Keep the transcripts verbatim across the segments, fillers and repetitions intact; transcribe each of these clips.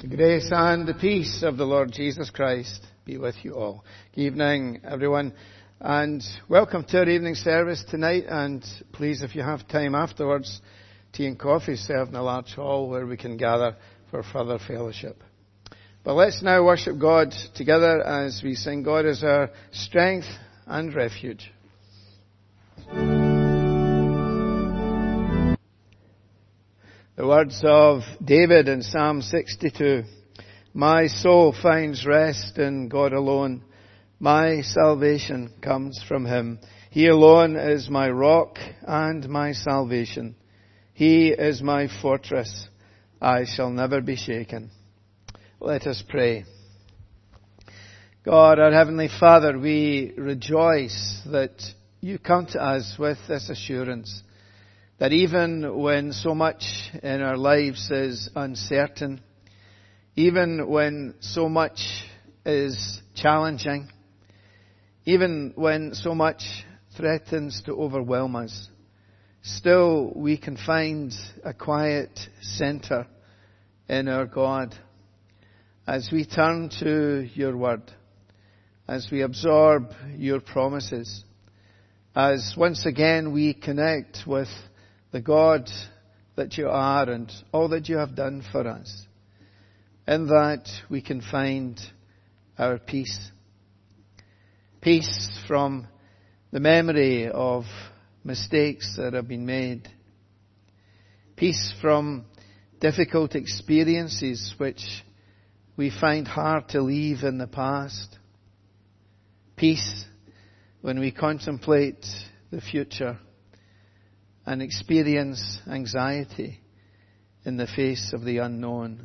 The grace and the peace of the Lord Jesus Christ be with you all. Good evening, everyone, and welcome to our evening service tonight. And please, if you have time afterwards, tea and coffee served in a large hall where we can gather for further fellowship. But let's now worship God together as we sing, God is our strength and refuge. The words of David in Psalm sixty-two. My soul finds rest in God alone. My salvation comes from Him. He alone is my rock and my salvation. He is my fortress. I shall never be shaken. Let us pray. God, our Heavenly Father, we rejoice that you come to us with this assurance that even when so much in our lives is uncertain, even when so much is challenging, even when so much threatens to overwhelm us, still we can find a quiet centre in our God as we turn to your word, as we absorb your promises, as once again we connect with the God that you are and all that you have done for us. In that we can find our peace. Peace from the memory of mistakes that have been made. Peace from difficult experiences which we find hard to leave in the past. Peace when we contemplate the future and experience anxiety in the face of the unknown.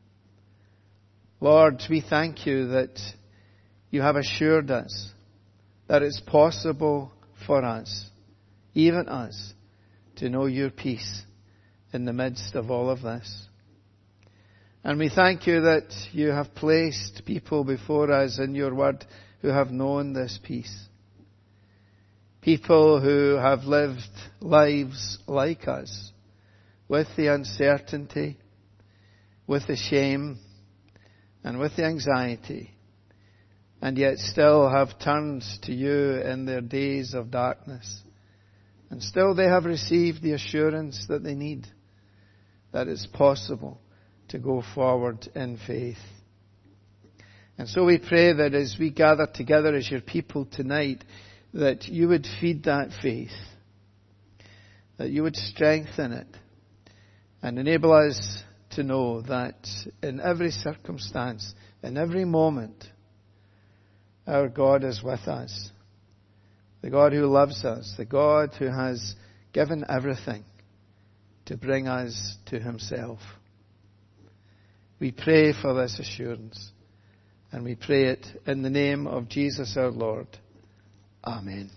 Lord, we thank you that you have assured us that it's possible for us, even us, to know your peace in the midst of all of this. And we thank you that you have placed people before us in your word who have known this peace. People who have lived lives like us, with the uncertainty, with the shame, and with the anxiety, and yet still have turned to you in their days of darkness. And still they have received the assurance that they need, that it's possible to go forward in faith. And so we pray that as we gather together as your people tonight, that you would feed that faith, that you would strengthen it, and enable us to know that in every circumstance, in every moment, our God is with us. The God who loves us, the God who has given everything to bring us to Himself. We pray for this assurance, and we pray it in the name of Jesus our Lord. Amen.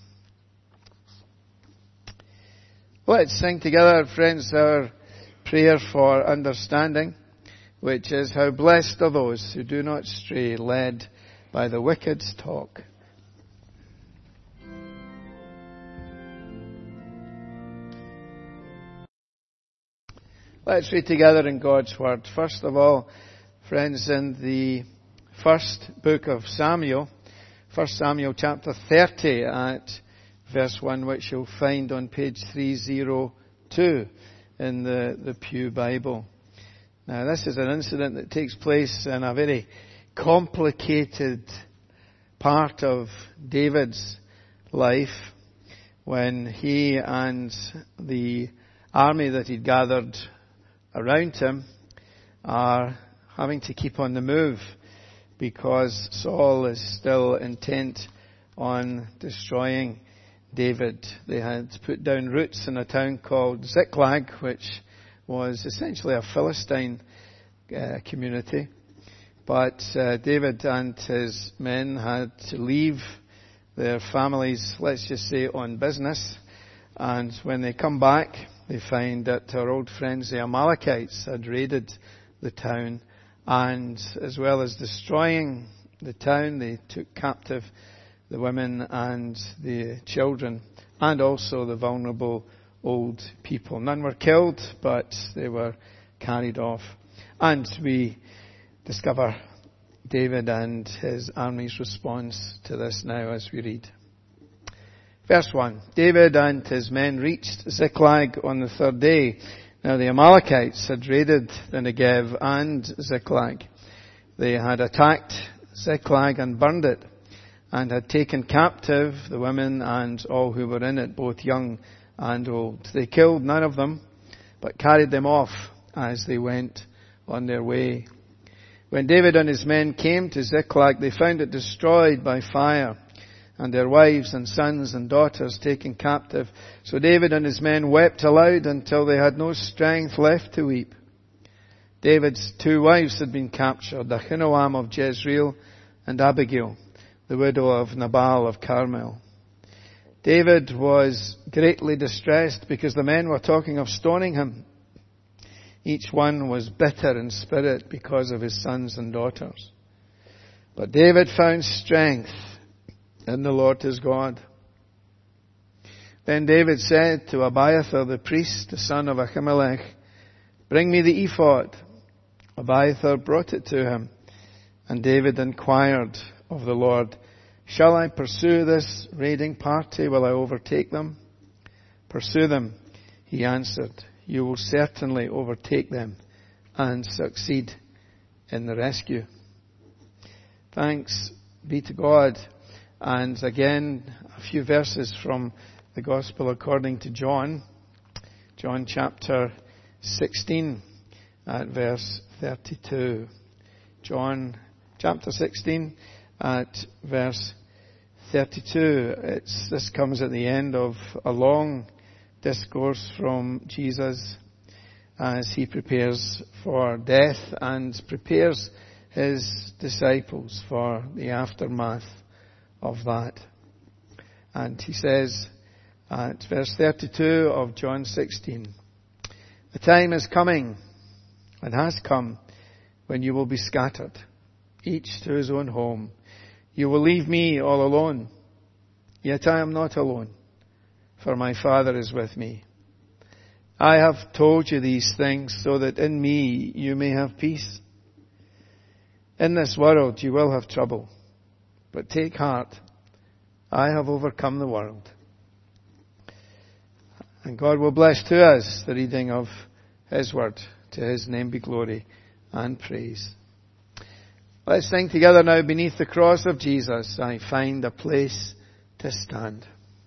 Let's sing together, friends, our prayer for understanding, which is, how blessed are those who do not stray, led by the wicked's talk. Let's read together in God's Word. First of all, friends, in the first book of Samuel, First Samuel chapter thirty at verse one, which you'll find on page three oh two in the, the Pew Bible. Now, this is an incident that takes place in a very complicated part of David's life when he and the army that he'd gathered around him are having to keep on the move, because Saul is still intent on destroying David. They had put down roots in a town called Ziklag, which was essentially a Philistine uh, community. But uh, David and his men had to leave their families, let's just say, on business. And when they come back, they find that our old friends, the Amalekites, had raided the town. And as well as destroying the town, they took captive the women and the children, and also the vulnerable old people. None were killed, but they were carried off. And we discover David and his army's response to this now as we read. Verse one. David and his men reached Ziklag on the third day. Now the Amalekites had raided the Negev and Ziklag. They had attacked Ziklag and burned it, and had taken captive the women and all who were in it, both young and old. They killed none of them, but carried them off as they went on their way. When David and his men came to Ziklag, they found it destroyed by fire, and their wives and sons and daughters taken captive. So David and his men wept aloud until they had no strength left to weep. David's two wives had been captured, Ahinoam of Jezreel and Abigail, the widow of Nabal of Carmel. David was greatly distressed because the men were talking of stoning him. Each one was bitter in spirit because of his sons and daughters. But David found strength in the Lord his God. Then David said to Abiathar the priest, the son of Ahimelech, "Bring me the ephod." Abiathar brought it to him, and David inquired of the Lord, "Shall I pursue this raiding party? Will I overtake them?" "Pursue them," he answered. "You will certainly overtake them and succeed in the rescue." Thanks be to God. And again, a few verses from the Gospel according to John. John chapter sixteen at verse thirty-two. John chapter sixteen at verse thirty-two. It's, this comes at the end of a long discourse from Jesus as he prepares for death and prepares his disciples for the aftermath of that. And he says at verse thirty-two of John sixteen, "The time is coming and has come when you will be scattered, each to his own home. You will leave me all alone. Yet I am not alone, for my Father is with me. I have told you these things so that in me you may have peace. In this world you will have trouble, but take heart, I have overcome the world." And God will bless to us the reading of His Word. To His name be glory and praise. Let's sing together now, "Beneath the cross of Jesus, I find a place to stand."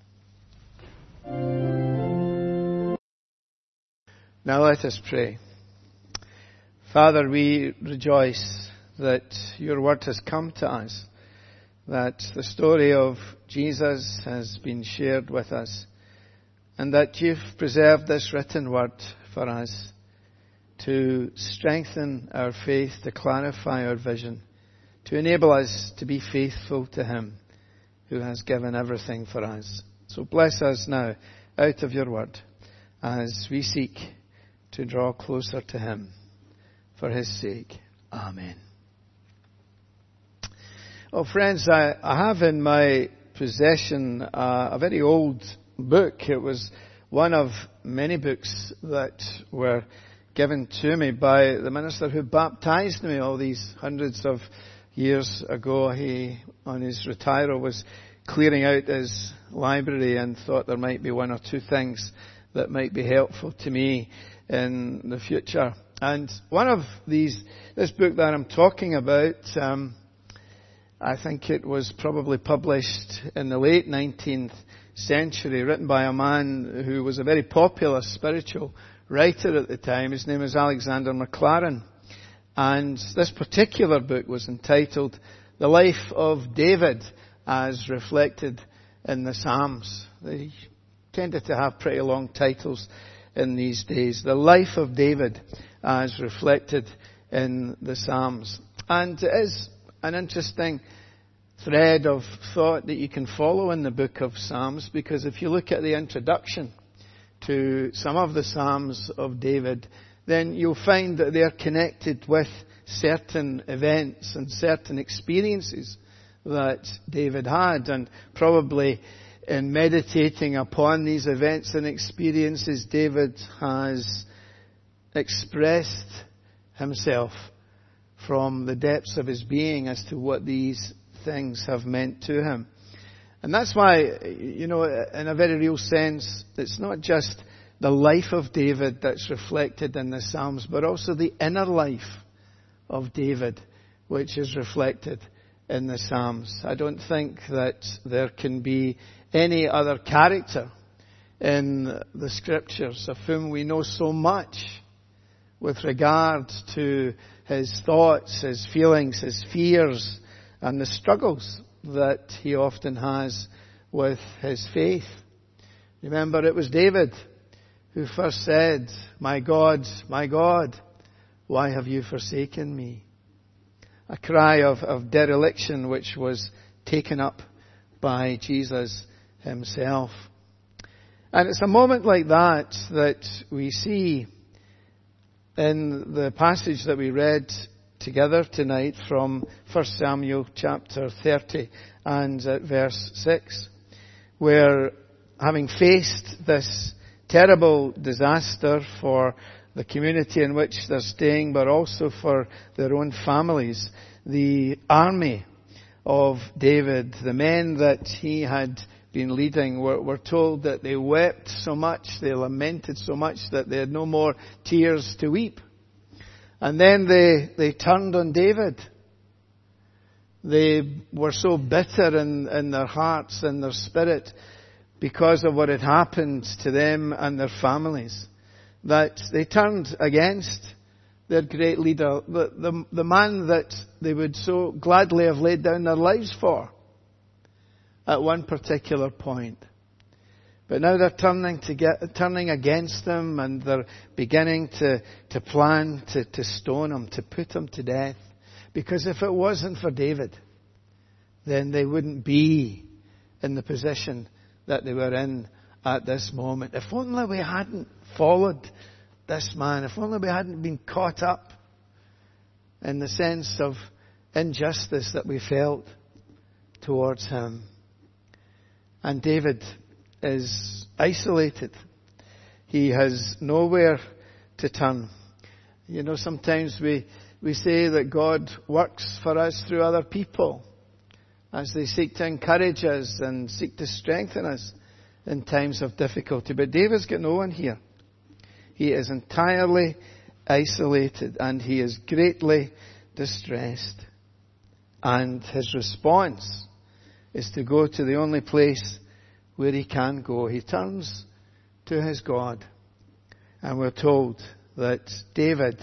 Now let us pray. Father, we rejoice that your word has come to us, that the story of Jesus has been shared with us, and that you've preserved this written word for us to strengthen our faith, to clarify our vision, to enable us to be faithful to Him who has given everything for us. So bless us now out of your word as we seek to draw closer to Him for His sake. Amen. Oh, friends, I, I have in my possession uh, a very old book. It was one of many books that were given to me by the minister who baptized me all these hundreds of years ago. He, on his retire, was clearing out his library and thought there might be one or two things that might be helpful to me in the future. And one of these, this book that I'm talking about, um, I think it was probably published in the late nineteenth century, written by a man who was a very popular spiritual writer at the time. His name is Alexander Maclaren. And this particular book was entitled The Life of David as Reflected in the Psalms. They tended to have pretty long titles in these days. The Life of David as Reflected in the Psalms. And it is an interesting thread of thought that you can follow in the book of Psalms, because if you look at the introduction to some of the Psalms of David, then you'll find that they're connected with certain events and certain experiences that David had. And probably in meditating upon these events and experiences, David has expressed himself from the depths of his being as to what these things have meant to him. And that's why, you know, in a very real sense, it's not just the life of David that's reflected in the Psalms, but also the inner life of David, which is reflected in the Psalms. I don't think that there can be any other character in the Scriptures of whom we know so much with regard to his thoughts, his feelings, his fears, and the struggles that he often has with his faith. Remember, it was David who first said, "My God, my God, why have you forsaken me?" A cry of, of dereliction which was taken up by Jesus himself. And it's a moment like that that we see in the passage that we read together tonight from First Samuel chapter thirty and at verse six, where having faced this terrible disaster for the community in which they're staying, but also for their own families, the army of David, the men that he had been leading, were, were told that they wept so much, they lamented so much that they had no more tears to weep. And then they, they turned on David. They were so bitter in, in their hearts and their spirit because of what had happened to them and their families, that they turned against their great leader, the, the, the man that they would so gladly have laid down their lives for at one particular point. But now they're turning to get, turning against them, and they're beginning to, to plan to, to stone him, to put him to death. Because if it wasn't for David, then they wouldn't be in the position that they were in at this moment. If only we hadn't followed this man, if only we hadn't been caught up in the sense of injustice that we felt towards him. And David is isolated. He has nowhere to turn. You know, sometimes we, we say that God works for us through other people as they seek to encourage us and seek to strengthen us in times of difficulty. But David's got no one here. He is entirely isolated and he is greatly distressed. And his response is to go to the only place where he can go. He turns to his God. And we're told that David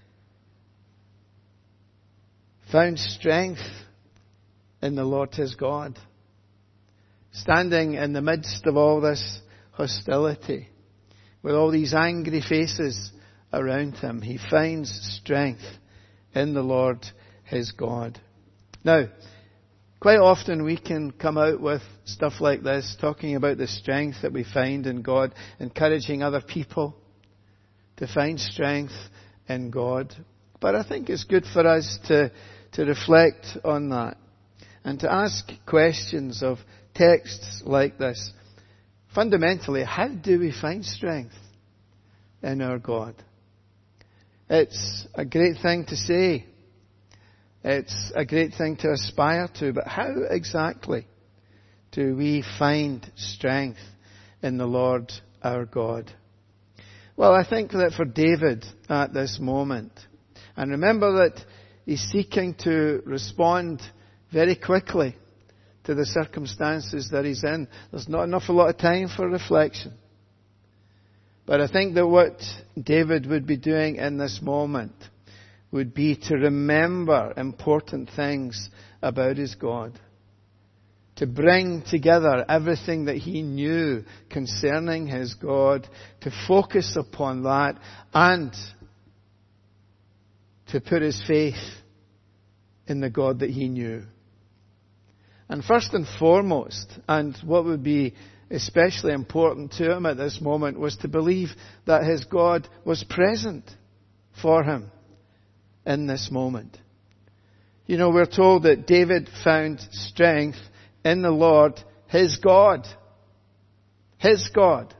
found strength in the Lord his God. Standing in the midst of all this hostility, with all these angry faces around him, he finds strength in the Lord his God. Now, quite often we can come out with stuff like this, talking about the strength that we find in God, encouraging other people to find strength in God. But I think it's good for us to, to reflect on that and to ask questions of texts like this. Fundamentally, how do we find strength in our God? It's a great thing to say. It's a great thing to aspire to. But how exactly do we find strength in the Lord our God? Well, I think that for David at this moment, and remember that he's seeking to respond very quickly to the circumstances that he's in. There's not an awful lot of time for reflection. But I think that what David would be doing in this moment would be to remember important things about his God. To bring together everything that he knew concerning his God, to focus upon that, and to put his faith in the God that he knew. And first and foremost, and what would be especially important to him at this moment, was to believe that his God was present for him in this moment. You know, we're told that David found strength in the Lord, his God. His God.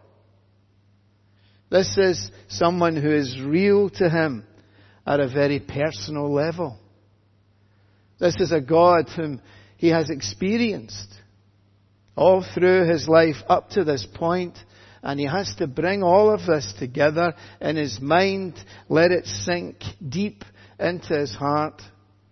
This is someone who is real to him at a very personal level. This is a God whom he has experienced all through his life up to this point, and he has to bring all of this together in his mind, let it sink deep into his heart,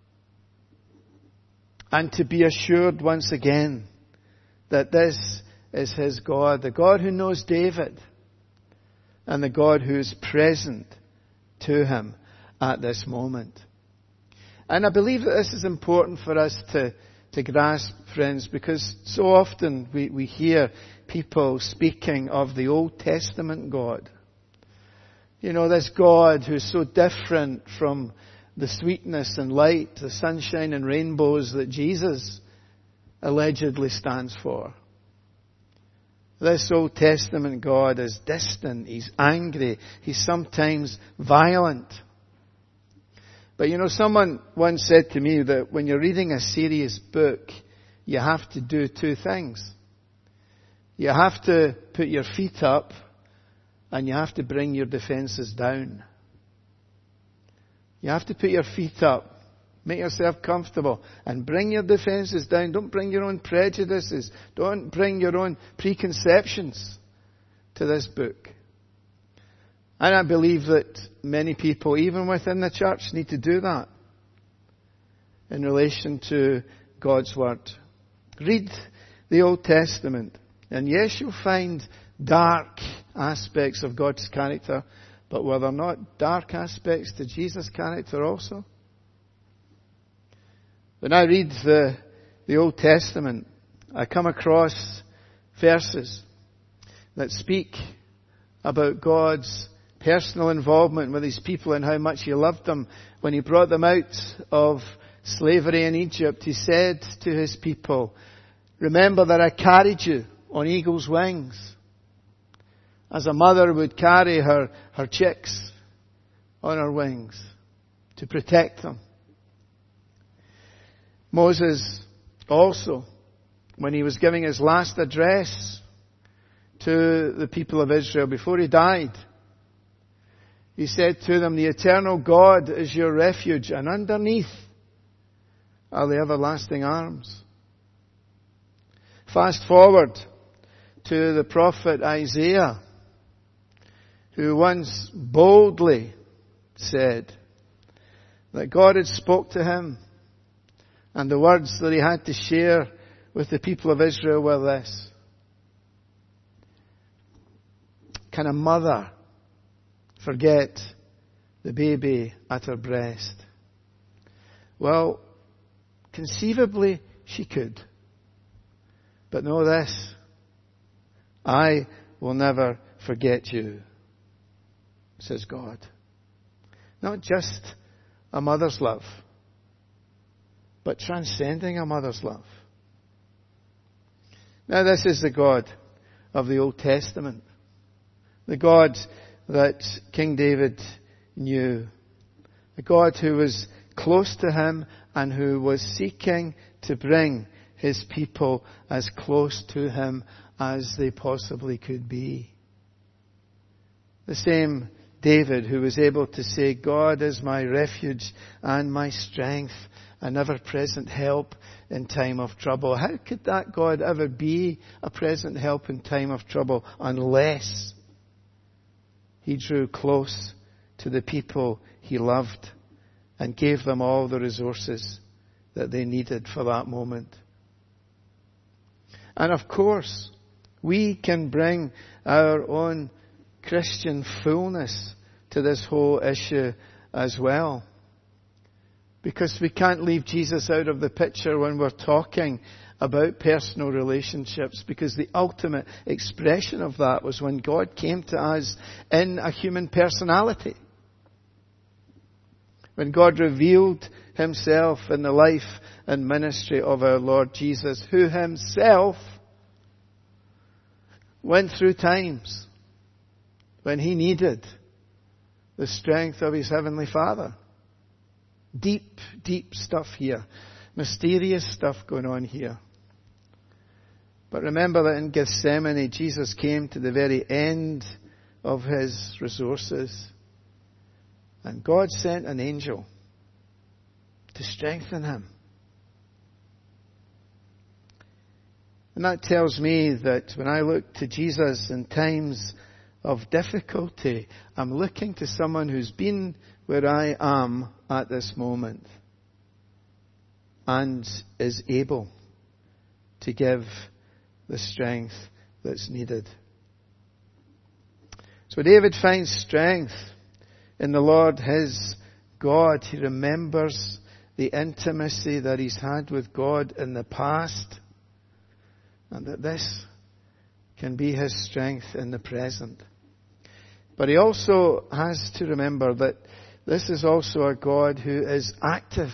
and to be assured once again that this is his God, the God who knows David, and the God who is present to him at this moment. And I believe that this is important for us to, to grasp, friends, because so often we, we hear people speaking of the Old Testament God. You know, this God who's so different from the sweetness and light, the sunshine and rainbows that Jesus allegedly stands for. This Old Testament God is distant, he's angry, he's sometimes violent. But you know, someone once said to me that when you're reading a serious book, you have to do two things. You have to put your feet up, and you have to bring your defenses down. You have to put your feet up, make yourself comfortable, and bring your defenses down. Don't bring your own prejudices. Don't bring your own preconceptions to this book. And I believe that many people, even within the church, need to do that in relation to God's Word. Read the Old Testament, and yes, you'll find dark aspects of God's character, but were there not dark aspects to Jesus' character also? When I read the, the Old Testament, I come across verses that speak about God's personal involvement with his people and how much he loved them. When he brought them out of slavery in Egypt, he said to his people, "Remember that I carried you on eagle's wings, as a mother would carry her, her chicks on her wings to protect them." Moses also, when he was giving his last address to the people of Israel before he died, he said to them, "The eternal God is your refuge, and underneath are the everlasting arms." Fast forward to the prophet Isaiah, who once boldly said that God had spoke to him, and the words that he had to share with the people of Israel were this: "Can a mother forget the baby at her breast?" Well, conceivably she could. But know this: I will never forget you, says God. Not just a mother's love, but transcending a mother's love. Now, this is the God of the Old Testament. The God that King David knew. The God who was close to him and who was seeking to bring his people as close to him as they possibly could be. The same David who was able to say, "God is my refuge and my strength, an ever-present help in time of trouble." How could that God ever be a present help in time of trouble unless he drew close to the people he loved and gave them all the resources that they needed for that moment? And of course, we can bring our own Christian fullness to this whole issue as well. Because we can't leave Jesus out of the picture when we're talking about personal relationships, because the ultimate expression of that was when God came to us in a human personality. When God revealed himself in the life and ministry of our Lord Jesus, who himself went through times when he needed the strength of his heavenly Father. Deep, deep stuff here. Mysterious stuff going on here. But remember that in Gethsemane, Jesus came to the very end of his resources. And God sent an angel to strengthen him, And that tells me that when I look to Jesus in times of difficulty, I'm looking to someone who's been where I am at this moment and is able to give the strength that's needed. So David finds strength in the Lord his God. He remembers the intimacy that he's had with God in the past, and that this can be his strength in the present. But he also has to remember that this is also a God who is active.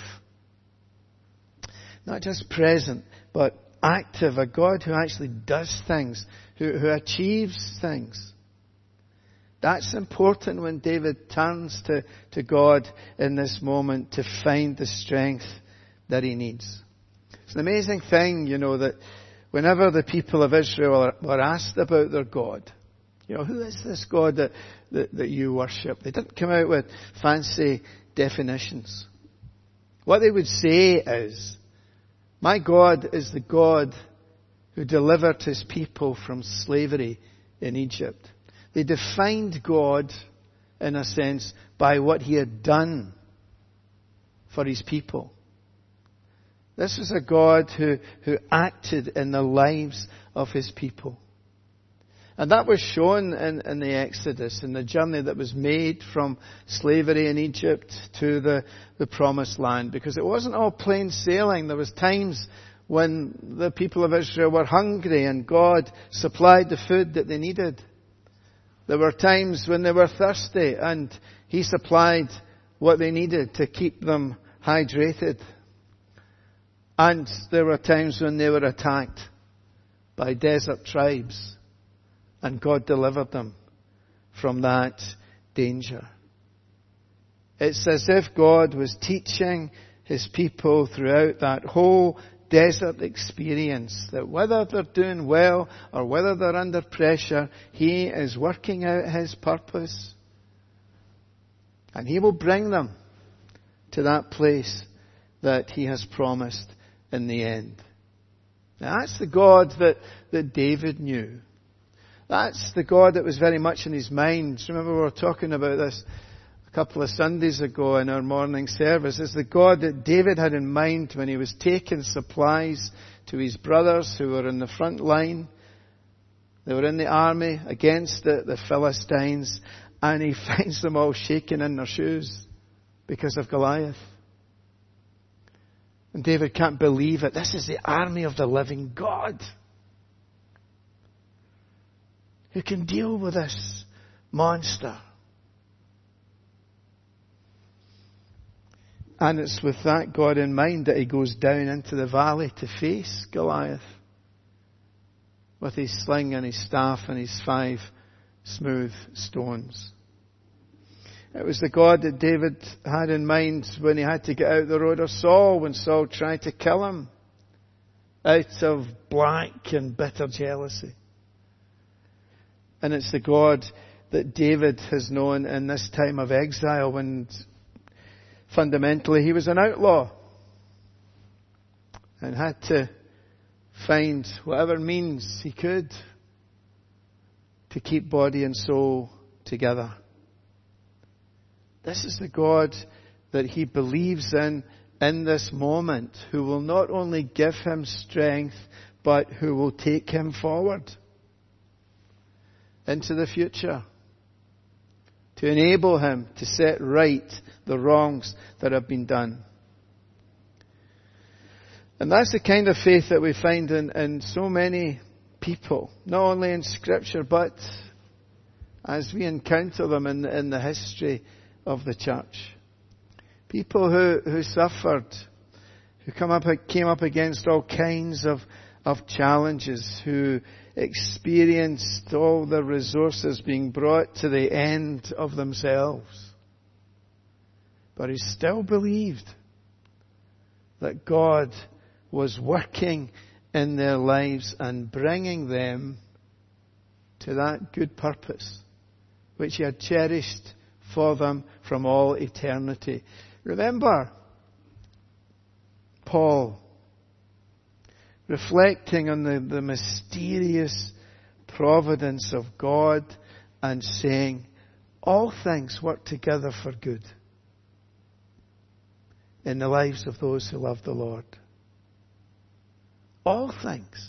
Not just present, but active. A God who actually does things, who, who achieves things. That's important when David turns to, to God in this moment to find the strength that he needs. It's an amazing thing, you know, that whenever the people of Israel were asked about their God, you know, who is this God that, that, that you worship? They didn't come out with fancy definitions. What they would say is, my God is the God who delivered his people from slavery in Egypt. They defined God, in a sense, by what he had done for his people. This was a God who, who acted in the lives of his people. And that was shown in, in the Exodus, in the journey that was made from slavery in Egypt to the, the Promised Land. Because it wasn't all plain sailing. There was times when the people of Israel were hungry and God supplied the food that they needed. There were times when they were thirsty and he supplied what they needed to keep them hydrated. And there were times when they were attacked by desert tribes and God delivered them from that danger. It's as if God was teaching his people throughout that whole desert experience that whether they're doing well or whether they're under pressure, he is working out his purpose. And he will bring them to that place that he has promised in the end. Now that's the God that, that David knew. That's the God that was very much in his mind. Remember we were talking about this a couple of Sundays ago in our morning service. It's the God that David had in mind when he was taking supplies to his brothers who were in the front line. They were in the army against the, the Philistines, and he finds them all shaking in their shoes because of Goliath. And David can't believe it. This is the army of the living God who can deal with this monster. And it's with that God in mind that he goes down into the valley to face Goliath with his sling and his staff and his five smooth stones. It was the God that David had in mind when he had to get out the road of Saul, when Saul tried to kill him out of black and bitter jealousy. And it's the God that David has known in this time of exile when fundamentally he was an outlaw and had to find whatever means he could to keep body and soul together. This is the God that he believes in in this moment, who will not only give him strength, but who will take him forward into the future to enable him to set right the wrongs that have been done. And that's the kind of faith that we find in, in so many people, not only in Scripture, but as we encounter them in, in the history of the church. People who, who suffered, who come up, came up against all kinds of, of challenges, who experienced all the resources being brought to the end of themselves. But he still believed that God was working in their lives and bringing them to that good purpose which he had cherished for them from all eternity. Remember Paul, reflecting on the, the mysterious providence of God and saying, all things work together for good in the lives of those who love the Lord. All things.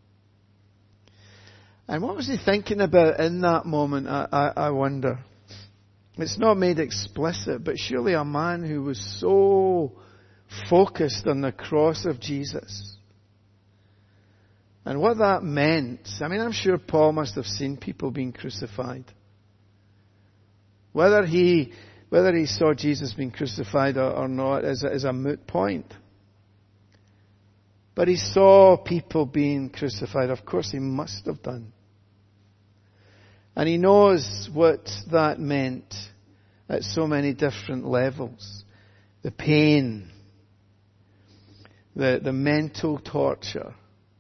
And what was he thinking about in that moment, I, I, I wonder. It's not made explicit, but surely a man who was so focused on the cross of Jesus. And what that meant, I mean, I'm sure Paul must have seen people being crucified. Whether he, whether he saw Jesus being crucified or, or not is a, is a moot point. But he saw people being crucified. Of course he must have done. And he knows what that meant at so many different levels. The pain, the, the mental torture,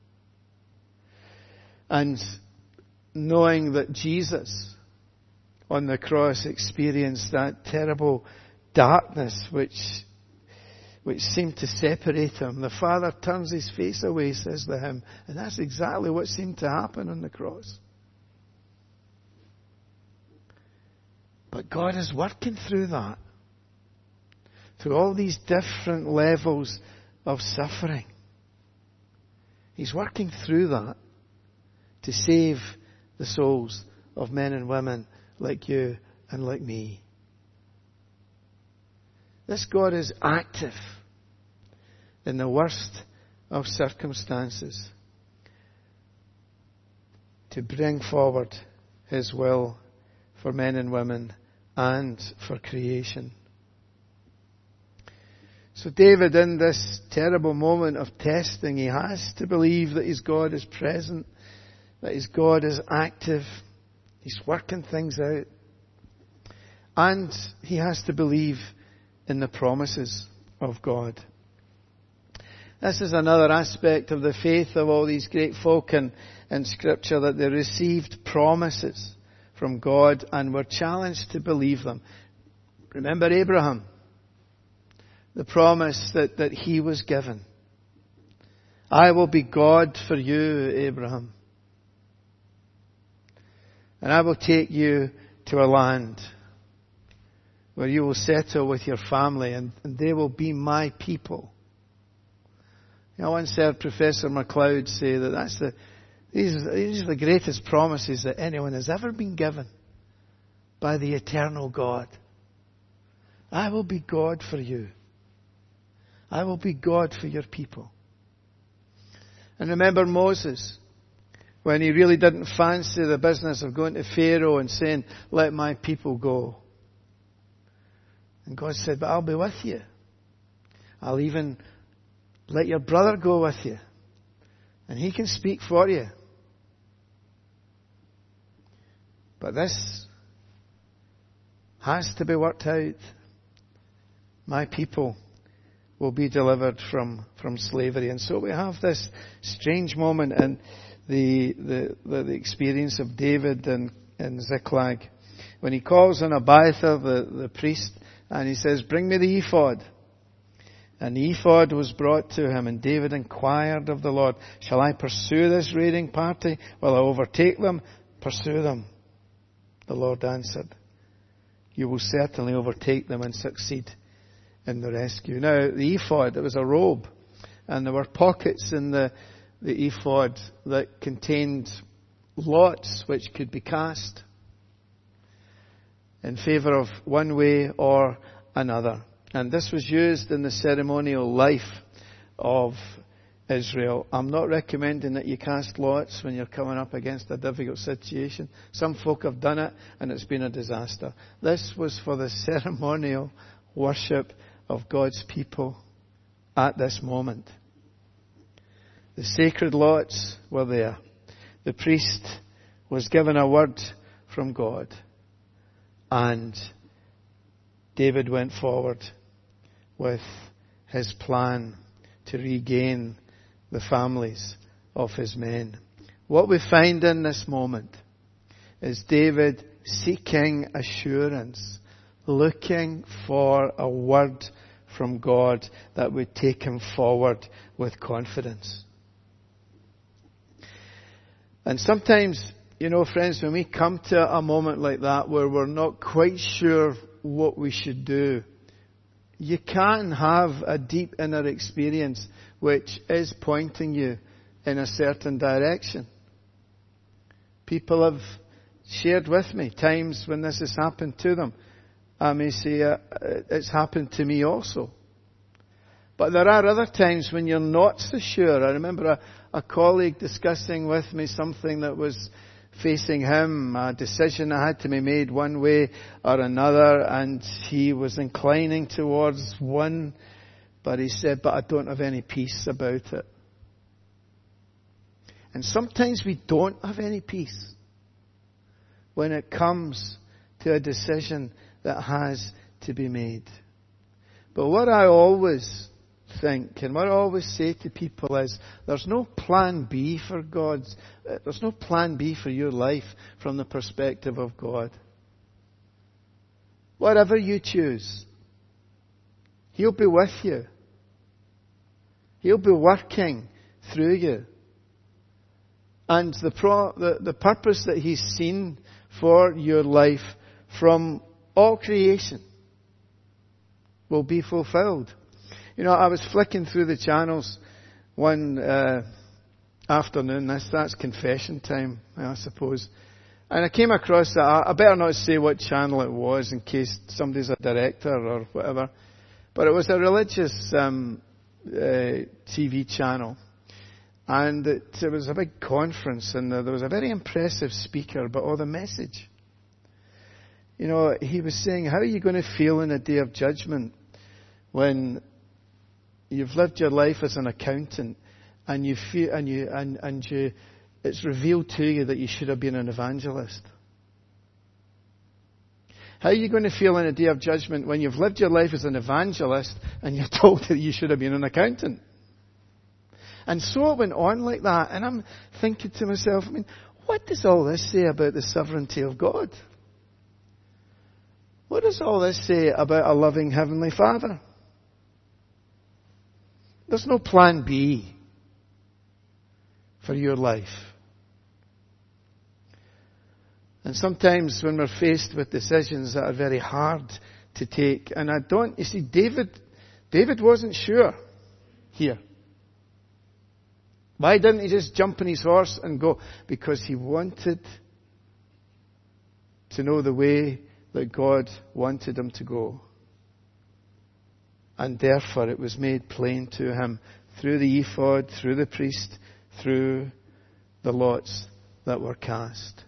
and knowing that Jesus on the cross experienced that terrible darkness which which seemed to separate him. The Father turns his face away, says the hymn, and that's exactly what seemed to happen on the cross. But God is working through that, through all these different levels of suffering. He's working through that to save the souls of men and women like you and like me. This God is active in the worst of circumstances to bring forward His will for men and women and for creation. So David, in this terrible moment of testing, he has to believe that his God is present, that his God is active, he's working things out. And he has to believe in the promises of God. This is another aspect of the faith of all these great folk in, in Scripture, that they received promises from God and were challenged to believe them. Remember Abraham, the promise that, that he was given. I will be God for you, Abraham. And I will take you to a land where you will settle with your family, and, and they will be my people. You know, I once heard Professor MacLeod say that that's the, these, these are the greatest promises that anyone has ever been given by the eternal God. I will be God for you. I will be God for your people. And remember Moses, when he really didn't fancy the business of going to Pharaoh and saying, let my people go. And God said, but I'll be with you. I'll even let your brother go with you. And he can speak for you. But this has to be worked out. My people will be delivered from, from slavery. And so we have this strange moment in the, the, the, the experience of David in, in Ziklag, when he calls on Abiathar, the, the priest, and he says, bring me the ephod. And the ephod was brought to him, and David inquired of the Lord, shall I pursue this raiding party? Will I overtake them? Pursue them. The Lord answered, you will certainly overtake them and succeed in the rescue. Now, the ephod, it was a robe, and there were pockets in the, the ephod that contained lots which could be cast in favour of one way or another. And this was used in the ceremonial life of Israel. I'm not recommending that you cast lots when you're coming up against a difficult situation. Some folk have done it and it's been a disaster. This was for the ceremonial worship of God's people at this moment. The sacred lots were there. The priest was given a word from God. And David went forward with his plan to regain the families of his men. What we find in this moment is David seeking assurance, looking for a word from God that would take him forward with confidence. And sometimes, you know, friends, when we come to a moment like that where we're not quite sure what we should do, you can have a deep inner experience which is pointing you in a certain direction. People have shared with me times when this has happened to them. I may say uh, it's happened to me also. But there are other times when you're not so sure. I remember a, a colleague discussing with me something that was facing him, a decision that had to be made one way or another, and he was inclining towards one, but he said, but I don't have any peace about it. And sometimes we don't have any peace when it comes to a decision that has to be made. But what I always think, and what I always say to people is, there's no plan B for God's, there's no plan B for your life from the perspective of God. Whatever you choose, He'll be with you. He'll be working through you. And the, pro, the, the purpose that He's seen for your life from all creation will be fulfilled. You know, I was flicking through the channels one uh, afternoon. This, that's confession time, I suppose. And I came across that. I better not say what channel it was in case somebody's a director or whatever. But it was a religious um, uh, T V channel. And it, it was a big conference, and there was a very impressive speaker, but oh, the message. You know, he was saying, how are you going to feel in the day of judgment when you've lived your life as an accountant and you feel, and you, and, and you, it's revealed to you that you should have been an evangelist? How are you going to feel in the day of judgment when you've lived your life as an evangelist and you're told that you should have been an accountant? And so it went on like that. And I'm thinking to myself, I mean, what does all this say about the sovereignty of God? What does all this say about a loving Heavenly Father? There's no plan B for your life. And sometimes when we're faced with decisions that are very hard to take, and I don't, you see, David, David wasn't sure here. Why didn't he just jump on his horse and go? Because he wanted to know the way that God wanted him to go. And therefore it was made plain to him through the ephod, through the priest, through the lots that were cast.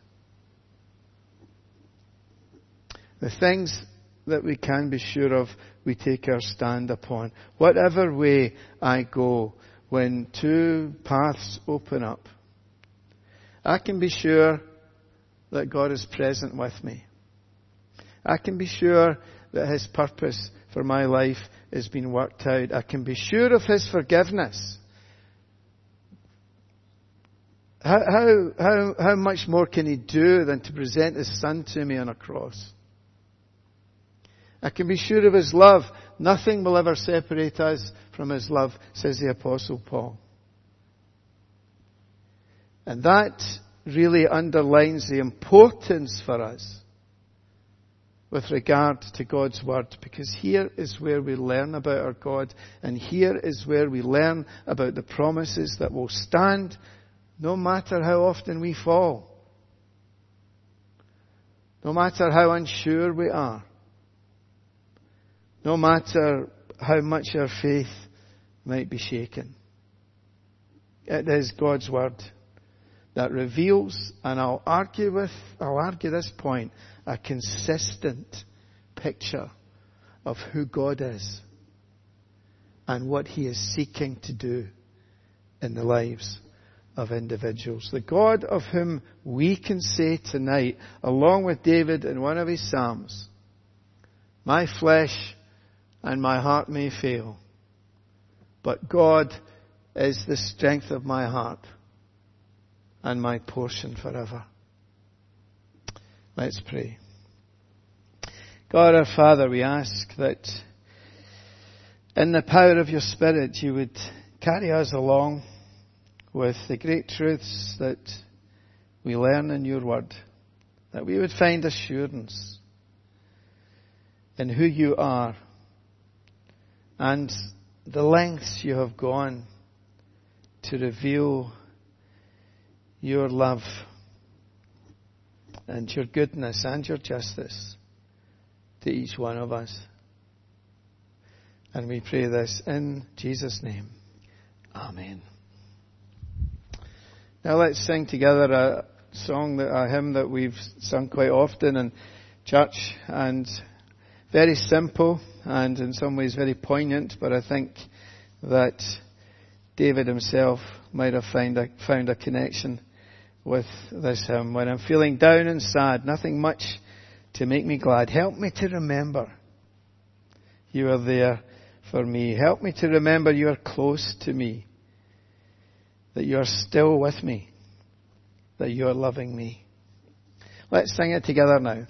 The things that we can be sure of, we take our stand upon. Whatever way I go, when two paths open up, I can be sure that God is present with me. I can be sure that His purpose for my life is being worked out. I can be sure of His forgiveness. How, how, how, how much more can He do than to present His Son to me on a cross? I can be sure of His love. Nothing will ever separate us from His love, says the Apostle Paul. And that really underlines the importance for us with regard to God's Word, because here is where we learn about our God, and here is where we learn about the promises that will stand no matter how often we fall, no matter how unsure we are, no matter how much our faith might be shaken. It is God's Word that reveals, and I'll argue with, I'll argue this point, a consistent picture of who God is and what He is seeking to do in the lives of individuals. The God of whom we can say tonight, along with David in one of his Psalms, my flesh and my heart may fail, but God is the strength of my heart and my portion forever. Let's pray. God our Father, we ask that in the power of your Spirit you would carry us along with the great truths that we learn in your word, that we would find assurance in who you are and the lengths you have gone to reveal your love and your goodness and your justice to each one of us. And we pray this in Jesus' name. Amen. Now let's sing together a song, that, a hymn that we've sung quite often in church, and very simple and in some ways very poignant, but I think that David himself might have found a, found a connection with this hymn. When I'm feeling down and sad, nothing much to make me glad, help me to remember you are there for me. Help me to remember you are close to me, that you are still with me, that you are loving me. Let's sing it together now.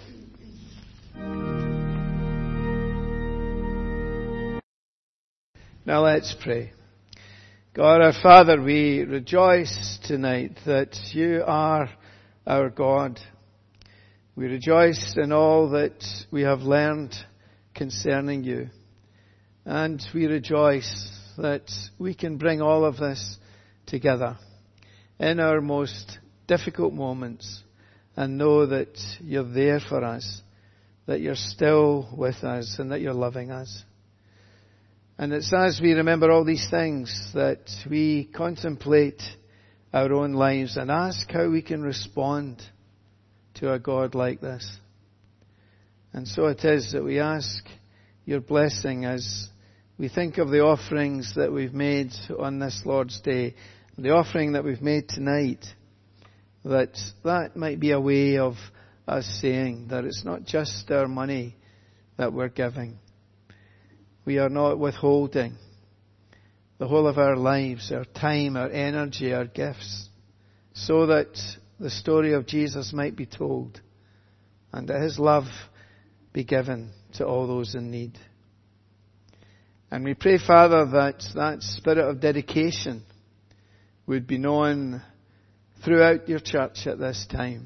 Now let's pray. God our Father, we rejoice tonight that you are our God. We rejoice in all that we have learned concerning you. And we rejoice that we can bring all of this together in our most difficult moments and know that you're there for us, that you're still with us, and that you're loving us. And it's as we remember all these things that we contemplate our own lives and ask how we can respond to a God like this. And so it is that we ask your blessing as we think of the offerings that we've made on this Lord's Day, the offering that we've made tonight, that that might be a way of us saying that it's not just our money that we're giving. We are not withholding the whole of our lives, our time, our energy, our gifts, so that the story of Jesus might be told and that his love be given to all those in need. And we pray, Father, that that spirit of dedication would be known throughout your church at this time.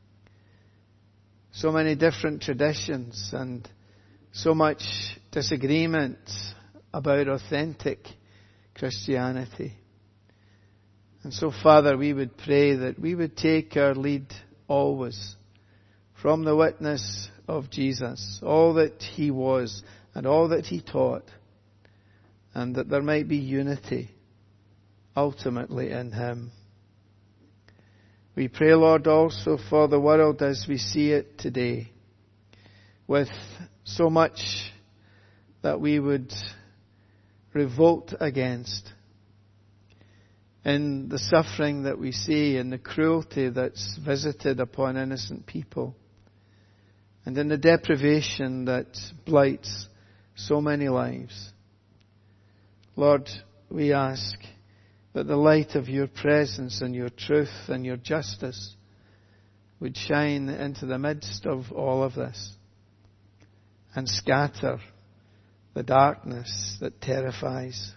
So many different traditions and so much disagreement about authentic Christianity. And so, Father, we would pray that we would take our lead always from the witness of Jesus, all that he was and all that he taught, and that there might be unity ultimately in him. We pray, Lord, also for the world as we see it today, with so much that we would revolt against, in the suffering that we see, in the cruelty that's visited upon innocent people, and in the deprivation that blights so many lives. Lord, we ask that the light of your presence and your truth and your justice would shine into the midst of all of this and scatter the darkness that terrifies.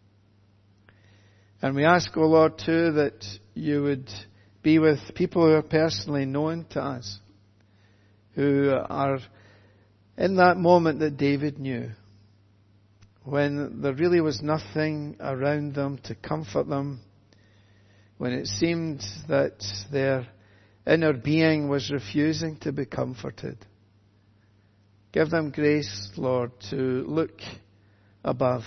And we ask, O Lord, too, that you would be with people who are personally known to us, who are in that moment that David knew, when there really was nothing around them to comfort them, when it seemed that their inner being was refusing to be comforted. Give them grace, Lord, to look above,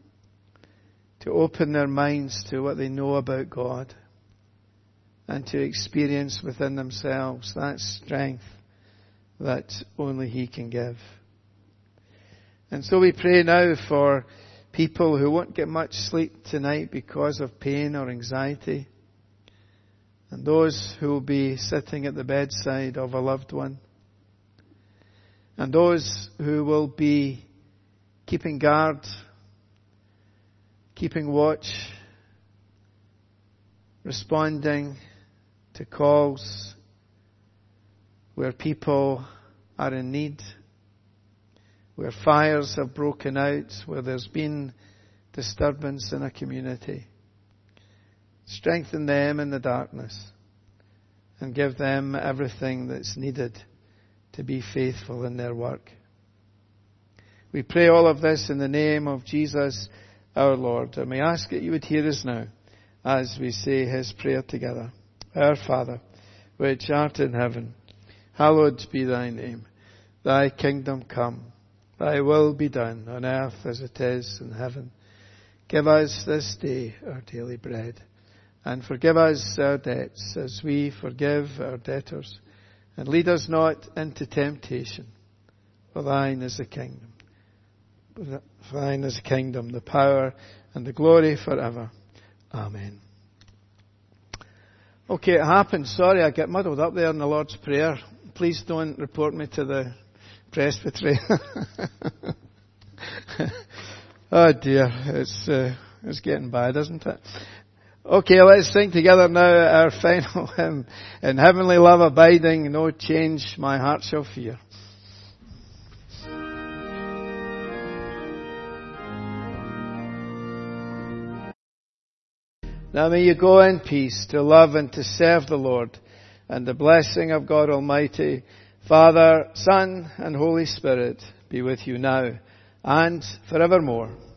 to open their minds to what they know about God, and to experience within themselves that strength that only he can give. And so we pray now for people who won't get much sleep tonight because of pain or anxiety, and those who will be sitting at the bedside of a loved one, and those who will be keeping guard, keeping watch, responding to calls where people are in need, where fires have broken out, where there's been disturbance in a community. Strengthen them in the darkness and give them everything that's needed to be faithful in their work. We pray all of this in the name of Jesus our Lord, and we ask that you would hear us now as we say his prayer together. Our Father, which art in heaven, hallowed be thy name. Thy kingdom come, thy will be done on earth as it is in heaven. Give us this day our daily bread, and forgive us our debts as we forgive our debtors. And lead us not into temptation, for thine is the kingdom. For thine is the kingdom, the power, and the glory forever. Amen. Okay, it happened. Sorry, I get muddled up there in the Lord's Prayer. Please don't report me to the presbytery. Oh dear, it's uh, it's getting bad, isn't it? Okay, let's sing together now our final hymn. In heavenly love abiding, no change my heart shall fear. Now may you go in peace to love and to serve the Lord, and the blessing of God Almighty, Father, Son, and Holy Spirit be with you now and forevermore.